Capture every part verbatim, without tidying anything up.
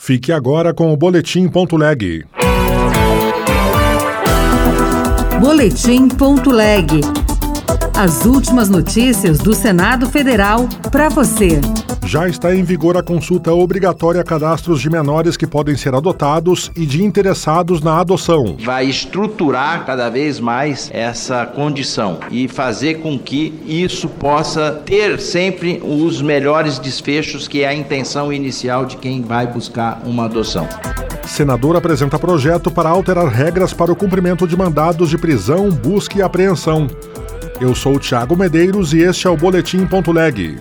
Fique agora com o Boletim.leg. Boletim.leg. As últimas notícias do Senado Federal para você. Já está em vigor a consulta obrigatória a cadastros de menores que podem ser adotados e de interessados na adoção. Vai estruturar cada vez mais essa condição e fazer com que isso possa ter sempre os melhores desfechos, que é a intenção inicial de quem vai buscar uma adoção. Senador apresenta projeto para alterar regras para o cumprimento de mandados de prisão, busca e apreensão. Eu sou o Thiago Medeiros e este é o Boletim.leg.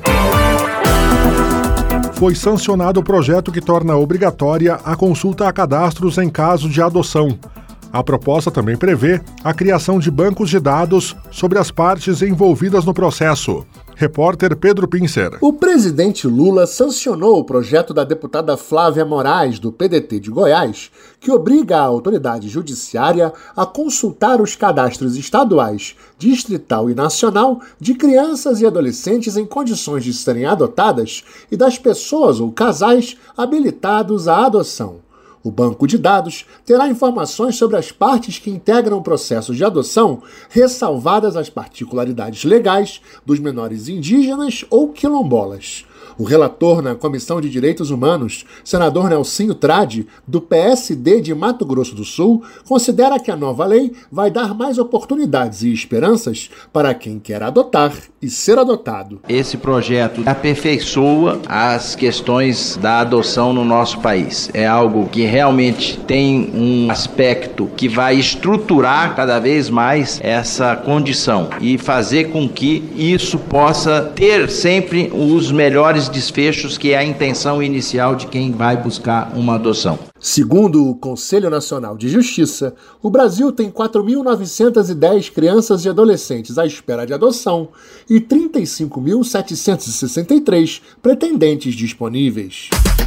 Foi sancionado o projeto que torna obrigatória a consulta a cadastros em caso de adoção. A proposta também prevê a criação de bancos de dados sobre as partes envolvidas no processo. Repórter Pedro Pincer. O presidente Lula sancionou o projeto da deputada Flávia Moraes, do P D T de Goiás, que obriga a autoridade judiciária a consultar os cadastros estaduais, distrital e nacional de crianças e adolescentes em condições de serem adotadas e das pessoas ou casais habilitados à adoção. O banco de dados terá informações sobre as partes que integram o processo de adoção, ressalvadas as particularidades legais dos menores indígenas ou quilombolas. O relator na Comissão de Direitos Humanos, senador Nelsinho Trade, do P S D de Mato Grosso do Sul, considera que a nova lei vai dar mais oportunidades e esperanças para quem quer adotar e ser adotado. Esse projeto aperfeiçoa as questões da adoção no nosso país. É algo que realmente tem um aspecto que vai estruturar cada vez mais essa condição e fazer com que isso possa ter sempre os melhores desfechos, que é a intenção inicial de quem vai buscar uma adoção. Segundo o Conselho Nacional de Justiça, o Brasil tem quatro mil novecentas e dez crianças e adolescentes à espera de adoção e trinta e cinco mil setecentos e sessenta e três pretendentes disponíveis.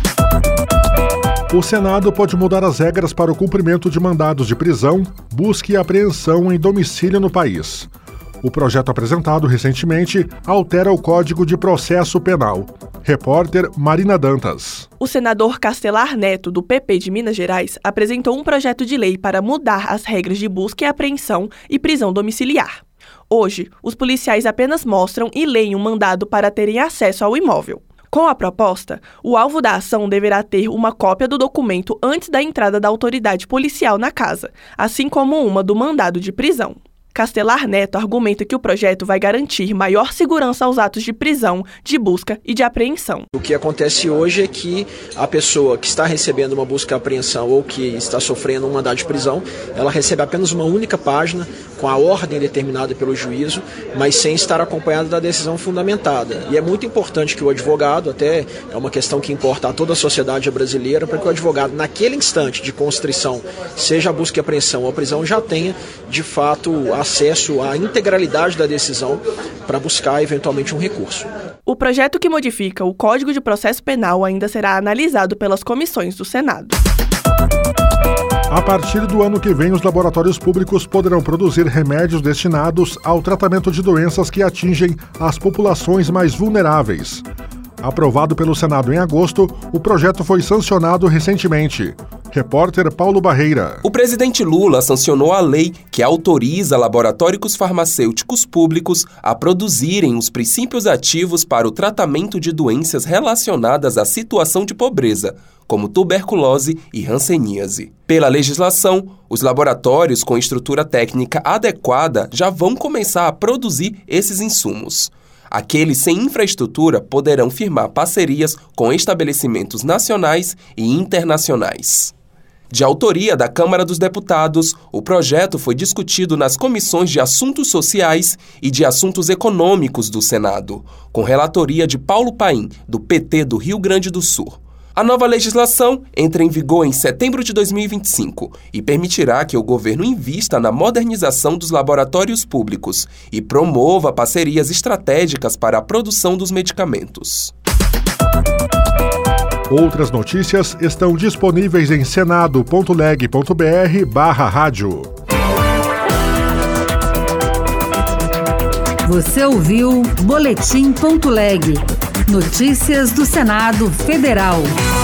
O Senado pode mudar as regras para o cumprimento de mandados de prisão, busca e apreensão em domicílio no país. O projeto apresentado recentemente altera o Código de Processo Penal. Repórter Marina Dantas. O senador Castelar Neto, do P P de Minas Gerais, apresentou um projeto de lei para mudar as regras de busca e apreensão e prisão domiciliar. Hoje, os policiais apenas mostram e leem um mandado para terem acesso ao imóvel. Com a proposta, o alvo da ação deverá ter uma cópia do documento antes da entrada da autoridade policial na casa, assim como uma do mandado de prisão. Castelar Neto argumenta que o projeto vai garantir maior segurança aos atos de prisão, de busca e de apreensão. O que acontece hoje é que a pessoa que está recebendo uma busca e apreensão ou que está sofrendo um mandado de prisão, ela recebe apenas uma única página com a ordem determinada pelo juízo, mas sem estar acompanhada da decisão fundamentada. E é muito importante que o advogado, até é uma questão que importa a toda a sociedade brasileira, para que o advogado, naquele instante de constrição, seja a busca e apreensão ou a prisão, já tenha, de fato, a acesso à integralidade da decisão para buscar eventualmente um recurso. O projeto que modifica o Código de Processo Penal ainda será analisado pelas comissões do Senado. A partir do ano que vem, os laboratórios públicos poderão produzir remédios destinados ao tratamento de doenças que atingem as populações mais vulneráveis. Aprovado pelo Senado em agosto, o projeto foi sancionado recentemente. Repórter Paulo Barreira. O presidente Lula sancionou a lei que autoriza laboratórios farmacêuticos públicos a produzirem os princípios ativos para o tratamento de doenças relacionadas à situação de pobreza, como tuberculose e hanseníase. Pela legislação, os laboratórios com estrutura técnica adequada já vão começar a produzir esses insumos. Aqueles sem infraestrutura poderão firmar parcerias com estabelecimentos nacionais e internacionais. De autoria da Câmara dos Deputados, o projeto foi discutido nas comissões de Assuntos Sociais e de Assuntos Econômicos do Senado, com relatoria de Paulo Paim, do P T do Rio Grande do Sul. A nova legislação entra em vigor em setembro de dois mil e vinte e cinco e permitirá que o governo invista na modernização dos laboratórios públicos e promova parcerias estratégicas para a produção dos medicamentos. Outras notícias estão disponíveis em senado.leg.br barra rádio. Você ouviu Boletim.leg. Notícias do Senado Federal.